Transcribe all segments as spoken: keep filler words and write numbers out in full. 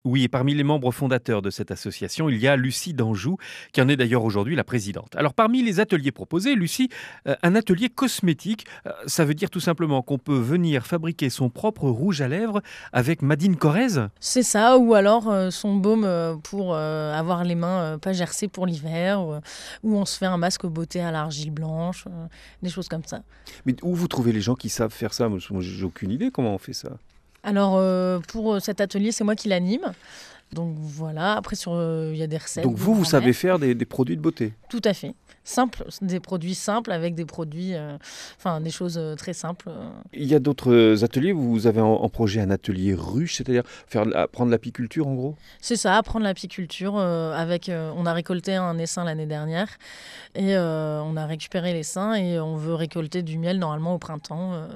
Oui, et parmi les membres fondateurs de cette association, il y a Lucie d'Anjou, qui en est d'ailleurs aujourd'hui la présidente. Alors parmi les ateliers proposés, Lucie, euh, un atelier cosmétique, euh, ça veut dire tout simplement qu'on peut venir fabriquer son propre rouge à lèvres avec Madine Corrèze. C'est ça, ou alors euh, son baume euh, pour euh, avoir les mains euh, pas gercées pour l'hiver, ou, euh, ou on se fait un masque beauté à l'argile blanche, euh, des choses comme ça. Mais où vous trouvez les gens qui savent faire ça? Moi, j'ai aucune idée comment on fait ça. Alors euh, pour euh, cet atelier, c'est moi qui l'anime. Donc voilà, après sur euh, il y a des recettes Donc de vous, vous savez grand-mère. faire des, des produits de beauté. Tout à fait. Simple, des produits simples avec des produits, euh, enfin des choses euh, très simples. euh. Il y a d'autres ateliers, vous avez en, en projet un atelier ruche, c'est-à-dire faire de- apprendre l'apiculture en gros? C'est ça, apprendre l'apiculture. euh, avec, euh, on a récolté un essaim l'année dernière et euh, on a récupéré l'essaim et on veut récolter du miel normalement au printemps. euh,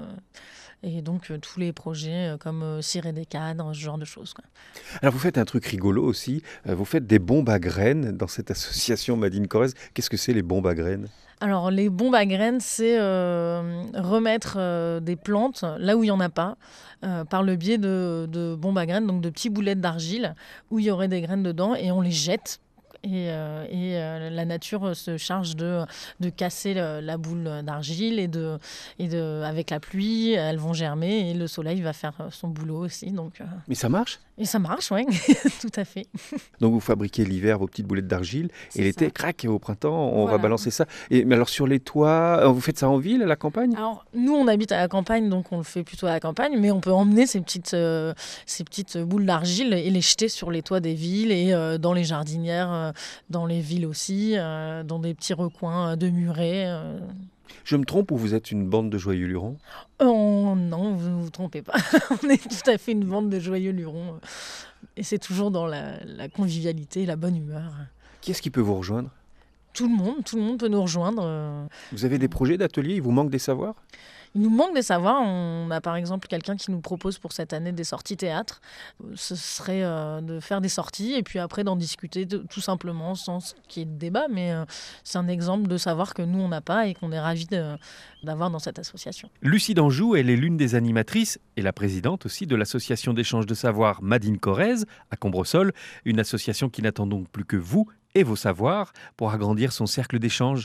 et donc euh, tous les projets euh, comme euh, cirer des cadres, ce genre de choses, quoi. Alors vous faites un truc rigolo aussi, euh, vous faites des bombes à graines dans cette association Madine Corrèze. Qu'est-ce que c'est les bombes à graines? Alors les bombes à graines, c'est euh, remettre euh, des plantes là où il n'y en a pas, euh, par le biais de, de bombes à graines, donc de petits boulettes d'argile où il y aurait des graines dedans et on les jette. Et, euh, et, euh, la nature se charge de, de casser le- la boule d'argile et, de, et de, avec la pluie, elles vont germer et le soleil va faire son boulot aussi. Donc, euh, Mais ça marche? et ça marche, oui, tout à fait. Donc vous fabriquez l'hiver vos petites boulettes d'argile et C'est l'été, ça. crac, au printemps, on va Voilà. balancer ça. Et, mais alors sur les toits, euh, vous faites ça en ville, à la campagne? Alors, nous, on habite à la campagne, donc on le fait plutôt à la campagne, mais on peut emmener ces petites, euh, ces petites boules d'argile et les jeter sur les toits des villes et euh, dans les jardinières, euh, dans les villes aussi, euh, dans des petits recoins euh, de murets. euh. Je me trompe ou vous êtes une bande de joyeux lurons? Oh non, vous ne vous trompez pas. On est tout à fait une bande de joyeux lurons. euh, Et c'est toujours dans la, la convivialité et la bonne humeur. Qui est-ce qui peut vous rejoindre? Tout le monde, tout le monde peut nous rejoindre. euh, Vous avez des projets d'ateliers, il vous manque des savoirs? Il nous manque des savoirs. On a par exemple quelqu'un qui nous propose pour cette année des sorties théâtre. Ce serait euh, de faire des sorties et puis après d'en discuter de- tout simplement sans qu'il y ait de débat. Mais euh, c'est un exemple de savoir que nous, on n'a pas et qu'on est ravis de- d'avoir dans cette association. Lucie d'Anjou, elle est l'une des animatrices et la présidente aussi de l'association d'échange de savoirs Madine Corrèze à Combresol, une association qui n'attend donc plus que vous et vos savoirs pour agrandir son cercle d'échange.